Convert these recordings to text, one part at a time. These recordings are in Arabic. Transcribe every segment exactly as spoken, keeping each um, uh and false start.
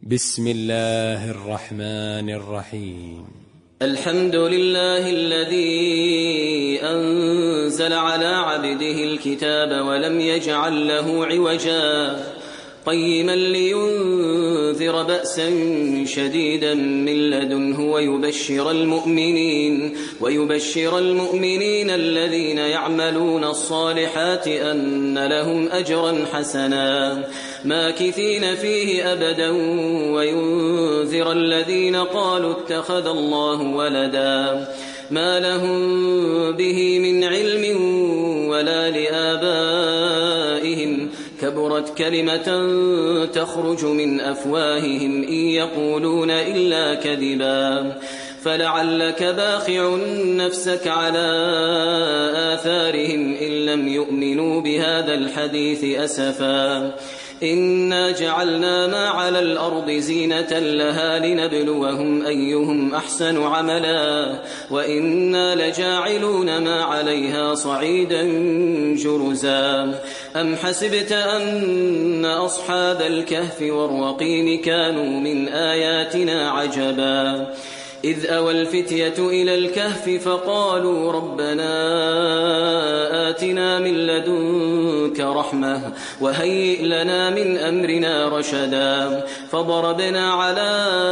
بسم الله الرحمن الرحيم. الحمد لله الذي أنزل على عبده الكتاب ولم يجعل له عوجا قيما لينذر بأسا شديدا من لدنه ويبشر المؤمنين ويبشر المؤمنين الذين يعملون الصالحات أن لهم أجرا حسنا ماكثين فيه أبدا وينذر الذين قالوا اتخذ الله ولدا ما لهم به من علم ولا لآبائهم كبرت كلمة تخرج من أفواههم إن يقولون إلا كذبا فلعلك باخع نفسك على آثارهم إن لم يؤمنوا بهذا الحديث أسفا إنا جعلنا ما على الأرض زينة لها لنبلوهم أيهم أحسن عملا وإنا لجاعلون ما عليها صعيدا جرزا أم حسبت أن أصحاب الكهف والرقيم كانوا من آياتنا عجبا إذ أوى الفتية إلى الكهف فقالوا ربنا آتنا من لدنك رحمة وهيئ لنا من أمرنا رشدا فضربنا على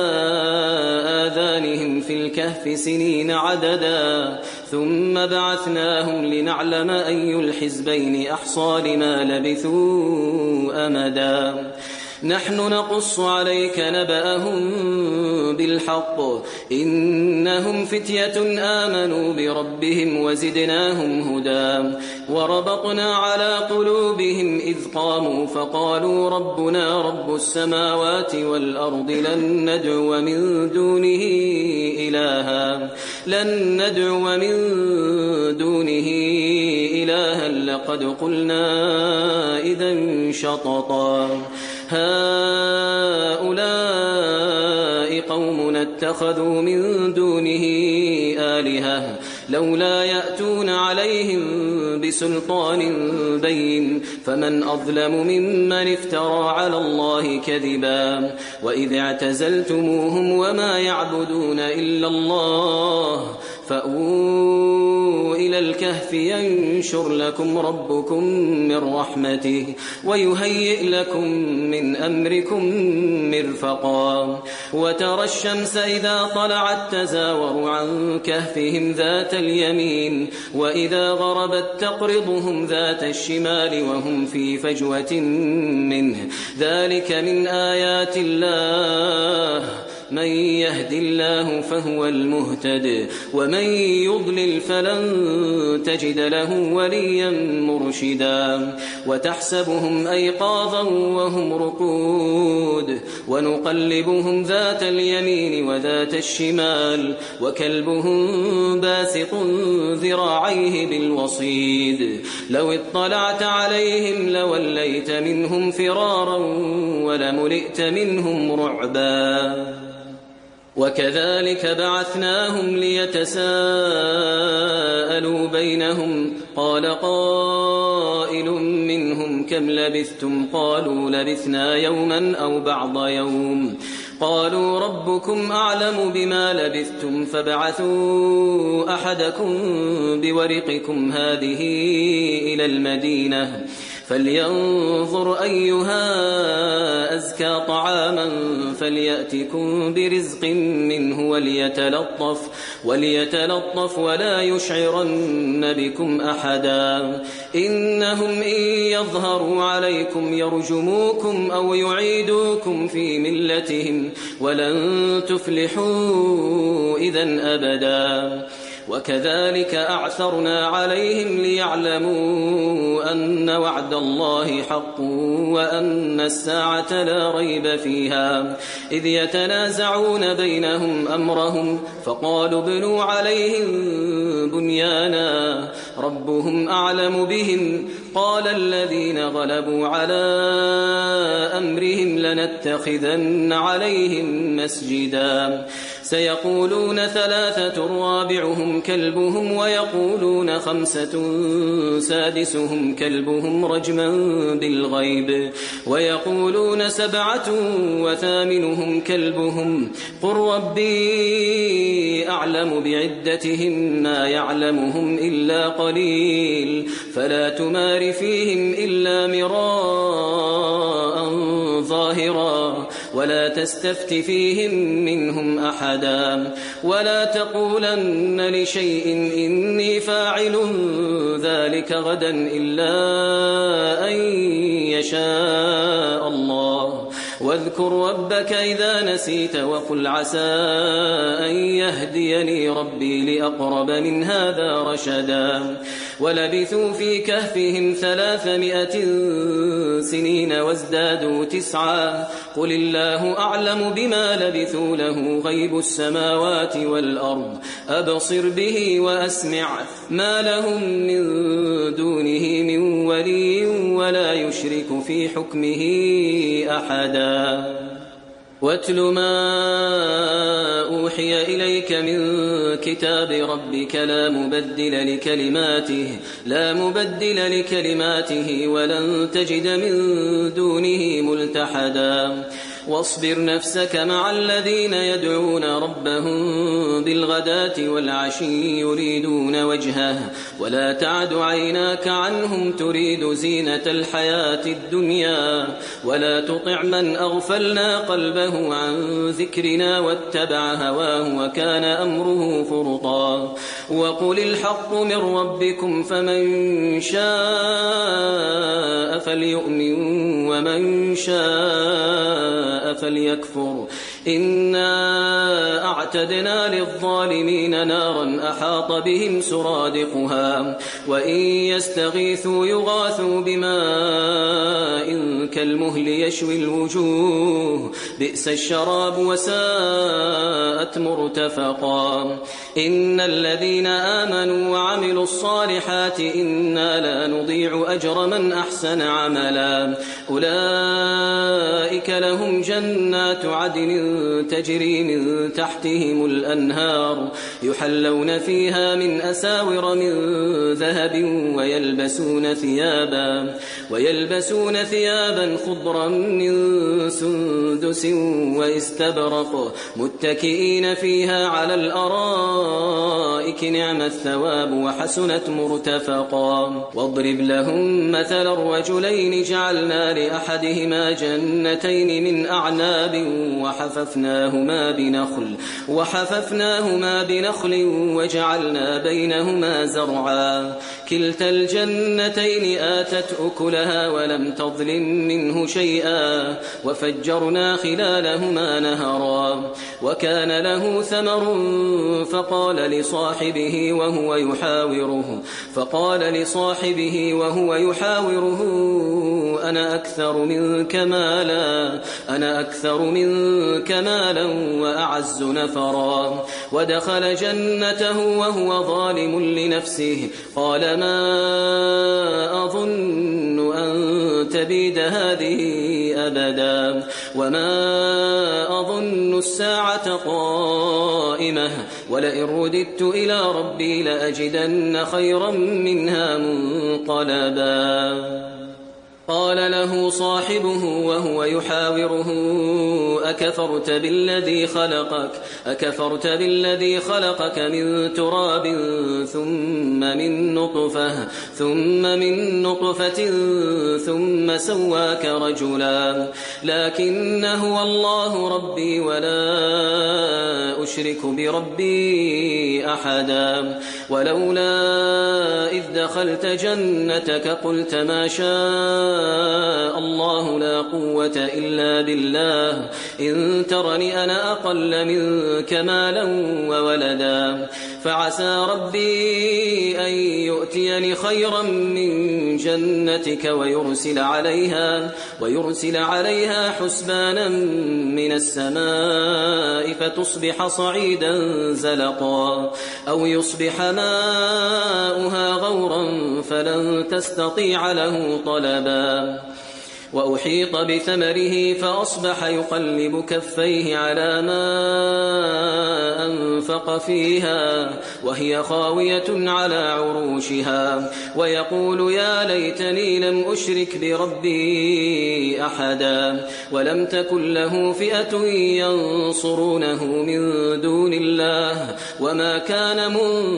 آذانهم في الكهف سنين عددا ثم بعثناهم لنعلم أي الحزبين أحصى لما لبثوا أمدا نحن نقص عليك نبأهم بالحق إنهم فتية آمنوا بربهم وزدناهم هدى وربطنا على قلوبهم إذ قاموا فقالوا ربنا رب السماوات والأرض لن ندعو من دونه إلها لن ندعو من دونه إلها لقد قلنا إذا شططا هؤلاء قومنا اتخذوا من دونه آلهة لولا يأتون عليهم بسلطان بين فمن أظلم ممن افترى على الله كذبا وإذ اعتزلتموهم وما يعبدون إلا الله فأووا إلى الكهف ينشر لكم ربكم من رحمته ويهيئ لكم من أمركم مرفقا وترى الشمس إذا طلعت تزاور عن كهفهم ذات اليمين وإذا غربت تقرضهم ذات الشمال وهم في فجوة منه ذلك من آيات الله من يهد الله فهو المهتد ومن يضلل فلن تجد له وليا مرشدا وتحسبهم أيقاظا وهم رقود ونقلبهم ذات اليمين وذات الشمال وكلبهم باسط ذراعيه بالوصيد لو اطلعت عليهم لوليت منهم فرارا ولملئت منهم رعبا وكذلك بعثناهم ليتساءلوا بينهم قال قائل منهم كم لبثتم قالوا لبثنا يوما أو بعض يوم قالوا ربكم أعلم بما لبثتم فابعثوا أحدكم بورقكم هذه إلى المدينة فلينظر أيها أزكى طعاما فليأتكم برزق منه وليتلطف, وليتلطف ولا يشعرن بكم أحدا إنهم إن يظهروا عليكم يرجموكم أو يعيدوكم في ملتهم ولن تفلحوا إذن أبدا وكذلك أعثرنا عليهم ليعلموا أن وعد الله حق وأن الساعة لا ريب فيها إذ يتنازعون بينهم أمرهم فقالوا ابنوا عليهم بنيانا ربهم أعلم بهم قال الذين غلبوا على أمرهم لنتخذن عليهم مسجدا سيقولون ثلاثة رابعهم كلبهم ويقولون خمسة سادسهم كلبهم رجما بالغيب ويقولون سبعة وثامنهم كلبهم قل ربي أعلم بعدتهم ما يعلمهم إلا قليل فلا تمار فيهم إلا مراء ظاهرا ولا تستفت فيهم منهم أحدا ولا تقولن لشيء إني فاعل ذلك غدا إلا أن يشاء الله واذكر ربك إذا نسيت وقل عسى أن يهديني ربي لأقرب من هذا رشدا ولبثوا في كهفهم ثلاثمائة سنين وازدادوا تسعا قل الله أعلم بما لبثوا له غيب السماوات والأرض أبصر به وأسمع ما لهم من دونه من ولي ولا يشرك في حكمه أحدا واتل ما أوحي إليك من كتاب ربك لا مبدل لكلماته لا مبدل لكلماته ولن تجد من دونه ملتحدا واصبر نفسك مع الذين يدعون ربهم بالغداة والعشي يريدون وجهه ولا تعد عيناك عنهم تريد زينة الحياة الدنيا ولا تطع من أغفلنا قلبه عن ذكرنا واتبع هواه وكان أمره فرطا وقل الحق من ربكم فمن شاء فليؤمن ومن شاء فليكفر إنا أعتدنا للظالمين نارا أحاط بهم سرادقها وإن يستغيثوا يغاثوا بماء كالمهل يشوي الوجوه بئس الشراب وساءت مرتفقا إن الذين آمنوا وعملوا الصالحات إنا لا نضيع أجر من أحسن عملا أولئك لهم جنات عدن تجري من تحتهم الأنهار يحلون فيها من أساور من ذهب ويلبسون ثيابا ويلبسون ثيابا خضرا من سندس واستبرق متكئين فيها على الأرائك نعم الثواب وحسنت مرتفقا واضرب لهم مثل الرجلين جعلنا لأحدهما جنتين من أعناب وحففناهما بنخل وحففناهما بنخل وجعلنا بينهما زرعا كلتا الجنتين آتت أكلها ولم تظلم منه شيئا وفجرنا خلالهما نهرا وكان له ثمر فقال لصاحبه وهو يحاوره فقال لصاحبه وهو يحاوره أنا أكثر منك مالا أنا أكثر منك مالا وأعز نفرا ودخل جنته وهو ظالم لنفسه قال ما أظن أن تبيد هذه أبدا وما أظن الساعة قائمة ولئن رددت إلى ربي لأجدن خيرا منها منقلبا قال له صاحبه وهو يحاوره أكفرت بالذي خلقك أكفرت بالذي خلقك من تراب ثم من نطفة ثم من نطفة ثم سواك رجلا لكن هو الله ربي ولا أشرك بربي أحدا ولولا إذ دخلت جنتك قلت ما شاء الله لا قوة إلا بالله إن ترني أنا أقل منك مالا وولدا فعسى ربي أن يؤتيني خيرا من جنتك ويرسل عليها ويرسل عليها حسبانا من السماء فتصبح صعيدا زلقا أو يصبح ماؤها غورا فلن تستطيع له طلبا وأحيط بثمره فأصبح يقلب كفيه على ما أنفق فيها وهي خاوية على عروشها ويقول يا ليتني لم أشرك بربي أحدا ولم تكن له فئة ينصرونه من دون الله وما كان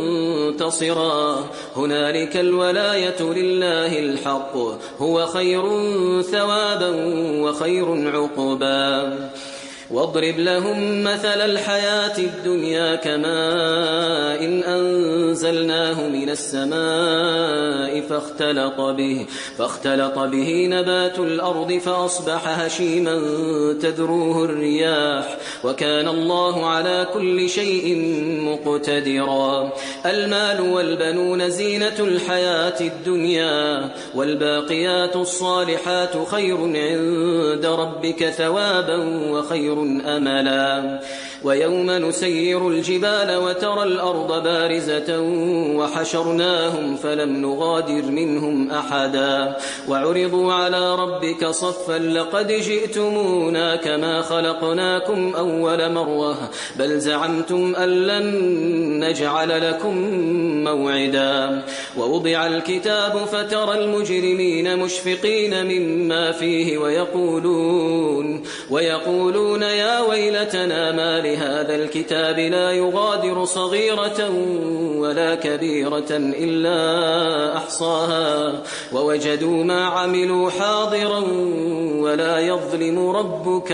منتصرا هنالك الولاية لله الحق هو خير ثوابا وخير عقبا واضرب لهم مثل الحياة الدنيا كماء إن أنزلناه من السماء فاختلط به, فاختلط به نبات الأرض فأصبح هشيما تذروه الرياح وكان الله على كل شيء مقتدرا المال والبنون زينة الحياة الدنيا والباقيات الصالحات خير عند ربك ثوابا وخير أملا ويوم نسير الجبال وترى الأرض بارزة وحشرناهم فلم نغادر منهم أحدا وعرضوا على ربك صفا لقد جئتمونا كما خلقناكم أول مرة بل زعمتم أن لن نجعل لكم موعدا ووضع الكتاب فترى المجرمين مشفقين مما فيه ويقولون, ويقولون يا ويلتنا ما لهذا الكتاب لا يغادر صغيرة ولا كبيرة إلا أحصاها ووجدوا ما عملوا حاضرا ولا يظلم ربك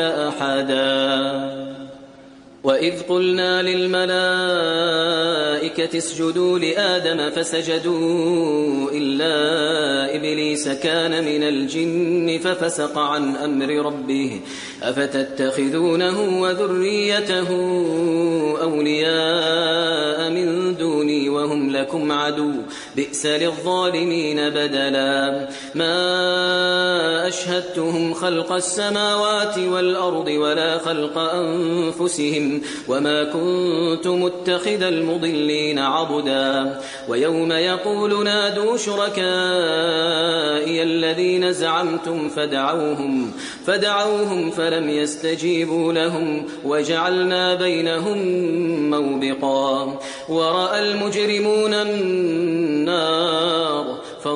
أحدا وإذ قلنا للملائكة اسجدوا لآدم فسجدوا إلا إبليس كان من الجن ففسق عن أمر ربه أفتتخذونه وذريته أولياء من دوني وهم لكم عدو بئس للظالمين بدلا ما أشهدتهم خلق السماوات والأرض ولا خلق أنفسهم وما كنت متخذ المضلين عضدا ويوم يقول نادوا شركائي الذين زعمتم فدعوهم, فدعوهم فلم يستجيبوا لهم وجعلنا بينهم موبقا ورأى المجرمون النار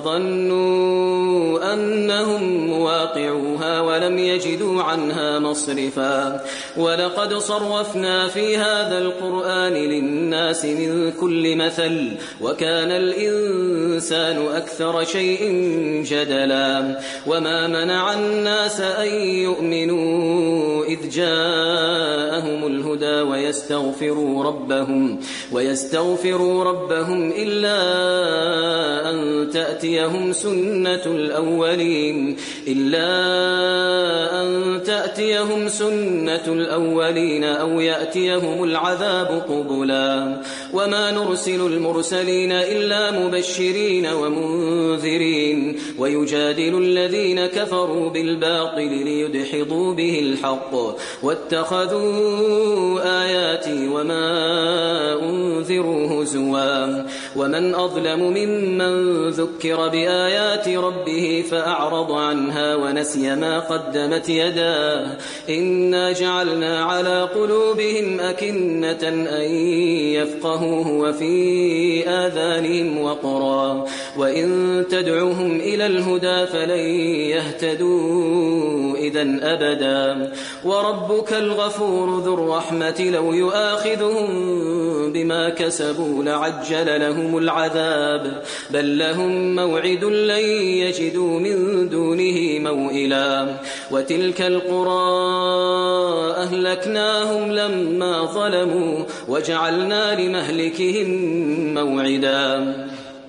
فظنوا أنهم مواقعوها ولم يجدوا عنها مصرفا ولقد صرفنا في هذا القرآن للناس من كل مثل وكان الإنسان أكثر شيء جدلا وما منع الناس أن يؤمنوا إذ جاءهم الهدى ويستغفروا ربهم, ويستغفروا ربهم إلا أن تأتيهم سنة الأولين إلا أن تأتيهم سنة الأولين أو يأتيهم العذاب قبلا وما نرسل المرسلين إلا مبشرين ومنذرين ويجادل الذين كفروا بالباطل ليدحضوا به الحق واتخذوا آياتي وما أنذروا هزوا ومن أظلم ممن ذكر بآيات ربه فأعرض عنها ونسي ما قدمت يداه إنا جعلنا على قلوبهم أكنة أن يفقهوه وفي آذانهم وقرا وإن تدعوهم إلى الهدى فلن يهتدوا إذن أبدا وربك الغفور ذو الرحمة لو يؤاخذهم بما كسبوا لعجل لهم العذاب بل لهم موعد لن يجدوا من دونه موئلا وتلك القرى أهلكناهم لما ظلموا وجعلنا لمهلكهم موعدا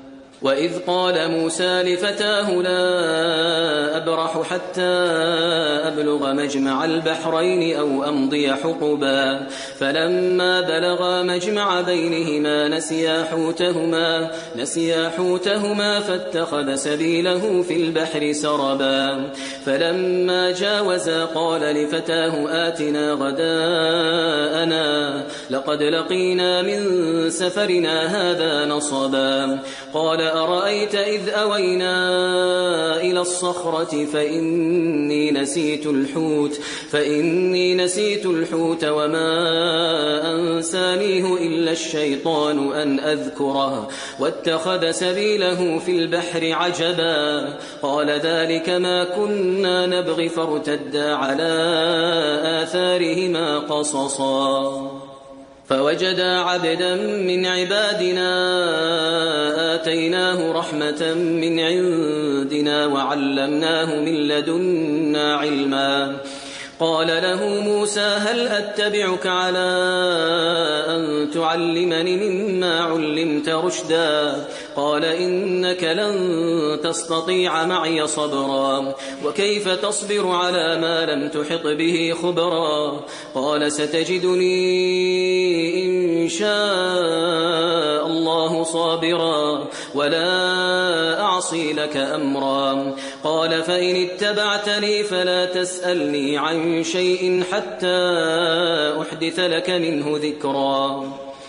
وإذ قال موسى لفتاه لا أبرح حتى أبلغ مجمع البحرين أو أمضي حقبا فلما بلغا مجمع بينهما نسيا حوتهما, نسيا حوتهما فاتخذ سبيله في البحر سربا فلما جاوزا قال لفتاه آتنا غداءنا لقد لقينا من سفرنا هذا نصبا قال أرأيت إذ أوينا إلى الصخرة فإني نسيت الحوت فإني نسيت الحوت وما أنسانيه إلا الشيطان أن أذكره واتخذ سبيله في البحر عجبا قال ذلك ما كنا نبغي فارتدا على آثارهما قصصا فوجدا عبدا من عبادنا آتيناه رحمة من عندنا وعلمناه من لدنا علما قال له موسى هل أتبعك على أن تعلمني مما علمت رشدا قال إنك لن تستطيع معي صبرا وكيف تصبر على ما لم تحط به خبرا قال ستجدني إن شاء الله صابرا ولا أعصي لك أمرا قال فإن اتبعتني فلا تسألني عن شيء حتى أحدث لك منه ذكرا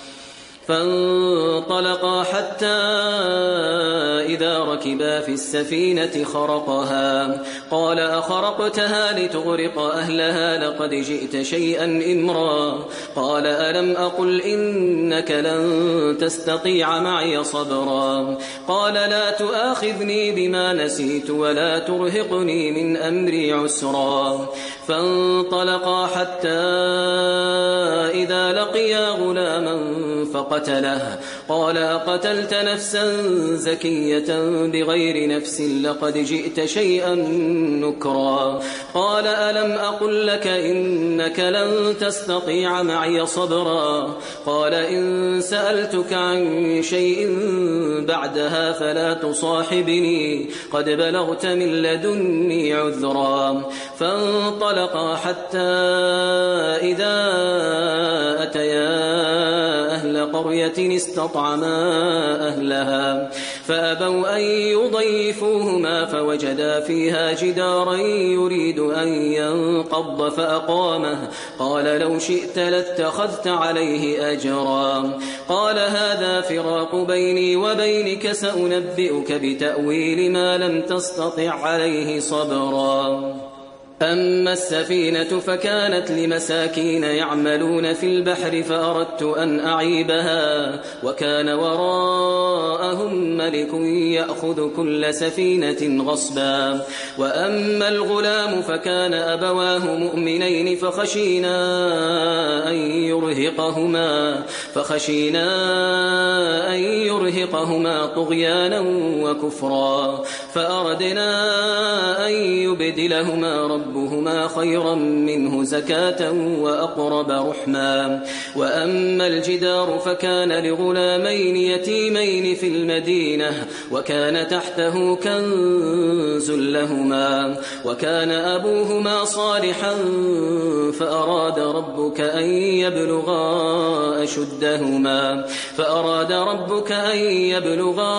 فانطلقا حتى إذا ركبا في السفينة خرقها قال أخرقتها لتغرق أهلها لقد جئت شيئا إمرا قال ألم أقل إنك لن تستطيع معي صبرا قال لا تؤاخذني بما نسيت ولا ترهقني من أمري عسرا فانطلقا حتى إذا لقيا غلاما فقتله قال أقتلت نفسا زكية بغير نفس لقد جئت شيئا نكرا قال ألم أقل لك إنك لن تستطيع معي صبرا قال إن سألتك عن شيء بعدها فلا تصاحبني قد بلغت من لدني عذرا فانطلقا حتى إذا أتيا أهل قرية استطعما أهلها فأبوا أن يضيفوهما فوجدا فيها جدارا يريد أن ينقض فأقامه قال لو شئت لاتخذت عليه أجرا قال هذا فراق بيني وبينك سأنبئك بتأويل ما لم تستطع عليه صبرا أما السفينة فكانت لمساكين يعملون في البحر فأردت أن أعيبها وكان وراءهم ملك يأخذ كل سفينة غصبا وأما الغلام فكان أبواه مؤمنين فخشينا أن يرهقهما فخشينا أن يرهقهما طغيانا وكفرا فأردنا أن يبدلهما رب ربهما خيرا منه زكاة وأقرب رحما وأما الجدار فكان لغلامين يتيمين في المدينة وكان تحته كنز لهما وكان أبوهما صالحا فأراد ربك أن يبلغا أشدهما فأراد ربك أن يبلغا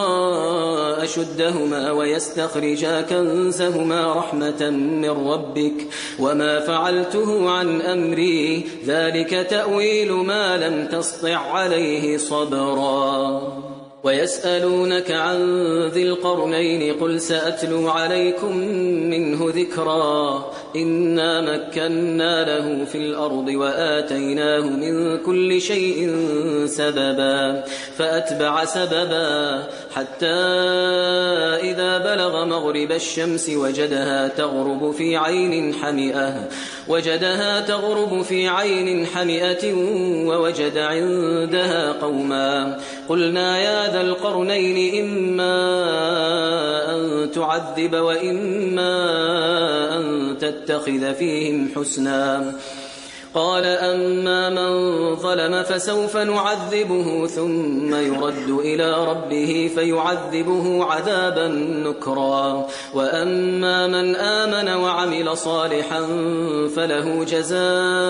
أشدهما ويستخرجا كنزهما رحمة من ربك وما فعلته عن أمري ذلك تأويل ما لم تسطع عليه صبرا ويسألونك عن ذي القرنين قل سأتلو عليكم منه ذكرا إنا مكنا له في الأرض وآتيناه من كل شيء سببا فأتبع سببا حتى إذا بلغ مغرب الشمس وجدها تغرب في عين حمئة وجدها تغرب في عين حمئة ووجد عندها قوما قلنا يا ذا القرنين إما أن تعذب وإما أن تتخذ فيهم حسنا قال أما من ظلم فسوف نعذبه ثم يرد إلى ربه فيعذبه عذابا نكرا وأما من آمن وعمل صالحا فله جزاء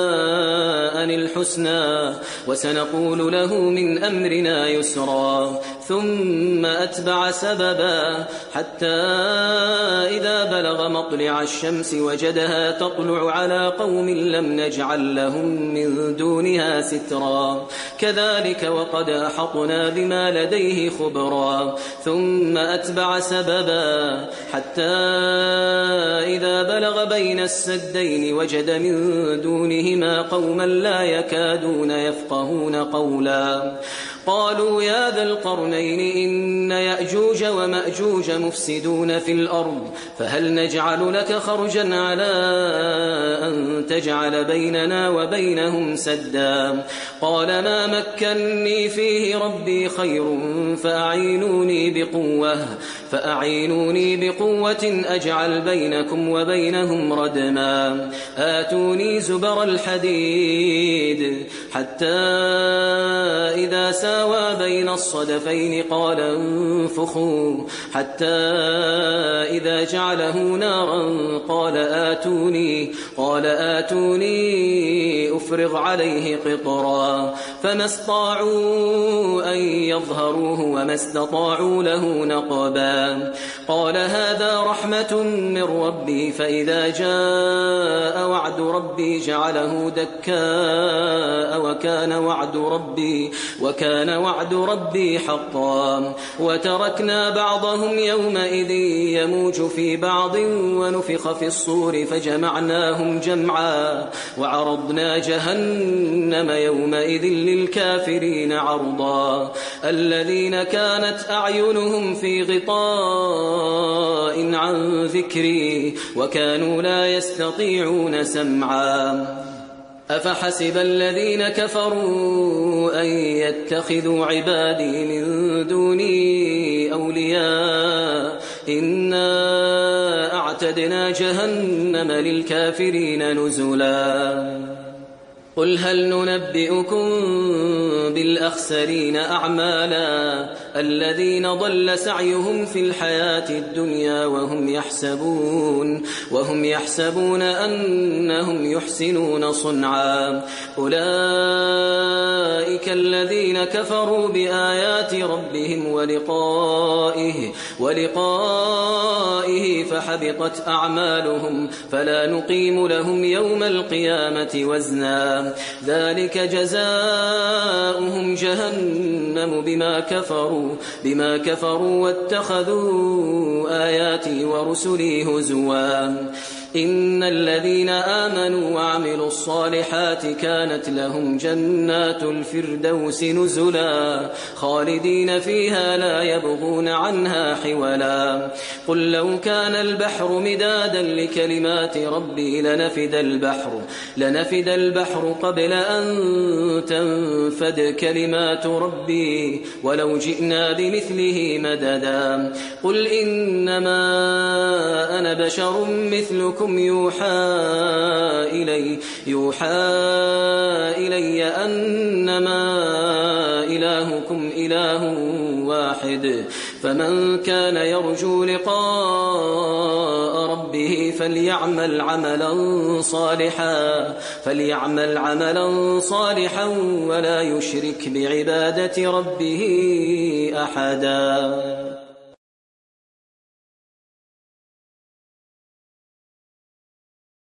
الحسنى وسنقول له من أمرنا يسرا ثم أتبع سببا حتى إذا بلغ مطلع الشمس وجدها تطلع على قوم لم نجعل لهم من دونها سترا كذلك وقد أحطنا بما لديه خبرا ثم أتبع سببا حتى إذا بلغ بين السدين وجد من دونهما قوما لا يكادون يفقهون قولا قالوا يا ذا القرنين إن يأجوج ومأجوج مفسدون في الأرض فهل نجعل لك خرجا على أن تجعل بيننا وبينهم سدا قال ما مكني فيه ربي خير فأعينوني بقوة فأعينوني بقوة أجعل بينكم وبينهم ردما آتوني زبر الحديد حتى إذا ساوى بين الصدفين قال انفخوا حتى إذا جعله نارا قال آتوني قال آتوني أفرغ عليه قطرا فما استطاعوا أن يظهروه وما استطاعوا له نقبا قال هذا رحمة من ربي فإذا جاء وعد ربي جعله دكاء وكان وعد ربي وكان وعد ربي حقا وتركنا بعضهم يومئذ يموج في بعض ونفخ في الصور فجمعناهم جمعا وعرضنا جهنم يومئذ للكافرين عرضا الذين كانت أعينهم في غطاء عن ذكري وكانوا لا يستطيعون سمعا أفحسب الذين كفروا أن يتخذوا عبادي من دوني أولياء إنا أعتدنا جهنم للكافرين نزلا قل هل ننبئكم بالأخسرين أعمالا الذين ضل سعيهم في الحياة الدنيا وهم يحسبون وهم يحسبون أنهم يحسنون صنعا أولئك الذين كفروا بآيات ربهم ولقائه ولقائه فحبطت أعمالهم فلا نقيم لهم يوم القيامة وزنا ذلك جزاؤهم جهنم بما كفروا بما كفروا واتخذوا آياتي ورسلي هزوا إن الذين آمنوا وعملوا الصالحات كانت لهم جنات الفردوس نزلا خالدين فيها لا يبغون عنها حولا قل لو كان البحر مدادا لكلمات ربي لنفد البحر لنفد البحر قبل أن تنفد كلمات ربي ولو جئنا بمثله مددا قل إنما أنا بشر مثلكم يوحى إلي يوحى إلي أنما إلهكم إله واحد فمن كان يرجو لقاء ربه فليعمل عملا صالحا فليعمل عملا صالحا ولا يشرك بعبادة ربه أحدا.